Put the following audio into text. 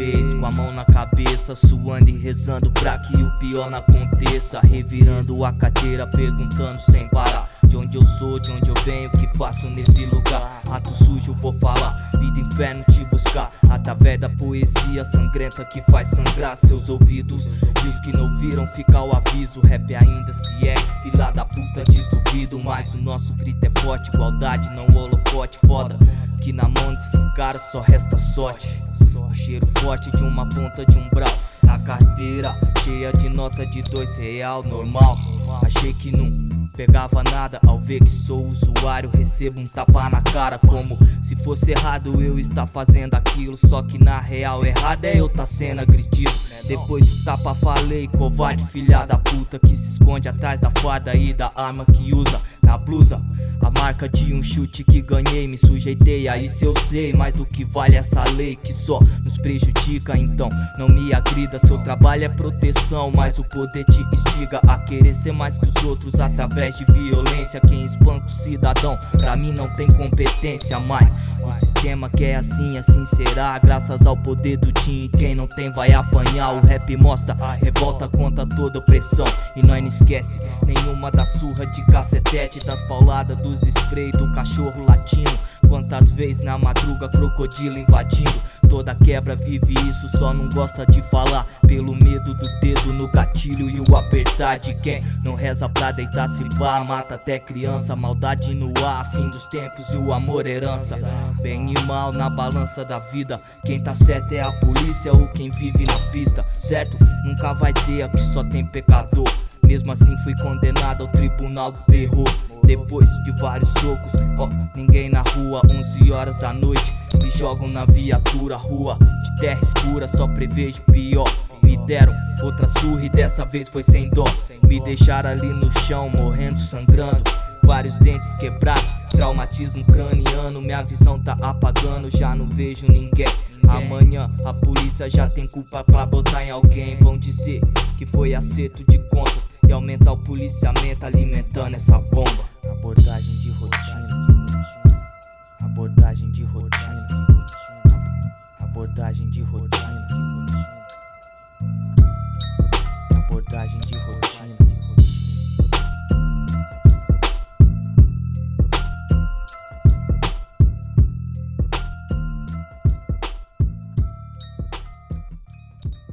vez, com a mão na cabeça, suando e rezando pra que o pior não aconteça. Revirando a carteira, perguntando sem parar de onde eu sou, de onde eu venho, o que faço nesse lugar. Ato sujo vou falar, vida inferno te buscar, através da poesia sangrenta que faz sangrar seus ouvidos. E os que não viram, fica o aviso, rap ainda se ergue, fila da puta, desduvido. Mas o nosso grito é forte, igualdade não holofote. Foda que na mão desses caras só resta sorte. O cheiro forte de uma ponta de umbral, na carteira cheia de nota de R$2 normal. Achei que não pegava nada, ao ver que sou usuário recebo um tapa na cara, como se fosse errado eu estar fazendo aquilo. Só que na real errado é eu tá sendo agredido. Depois do tapa falei, covarde filha da puta, que se esconde atrás da farda e da arma que usa na blusa. A marca de um chute que ganhei, me sujeitei a isso eu sei. Mais do que vale essa lei que só nos prejudica, então não me agrida. Seu trabalho é proteção, mas o poder te instiga a querer ser mais que os outros através de violência. Quem espanca o cidadão, pra mim não tem competência mais. O sistema que é assim será, graças ao poder do Tim. E quem não tem vai apanhar. O rap mostra a revolta contra toda opressão, e nós não esquece nenhuma da surra de cacetete, das pauladas, dos spray, do cachorro latino. Quantas vezes na madruga crocodilo invadindo, toda quebra vive isso, só não gosta de falar pelo medo do dedo no gatilho e o apertar de quem não reza pra deitar se pá. Mata até criança, maldade no ar, fim dos tempos e o amor herança. Bem e mal na balança da vida, quem tá certo é a polícia ou quem vive na pista, certo? Nunca vai ter, aqui só tem pecador. Mesmo assim fui condenado ao tribunal do terror. Depois de vários socos, ninguém na rua, 11 horas da noite, me jogam na viatura, rua de terra escura, só prevejo pior. Me deram outra surra e dessa vez foi sem dó. Me deixaram ali no chão, morrendo, sangrando, vários dentes quebrados, traumatismo craniano. Minha visão tá apagando, já não vejo ninguém. Amanhã a polícia já tem culpa pra botar em alguém. Vão dizer que foi acerto de contas e aumentar o policiamento alimentando essa bomba. Abordagem de rotina, abordagem de rotina, abordagem de rotina, abordagem de rotina.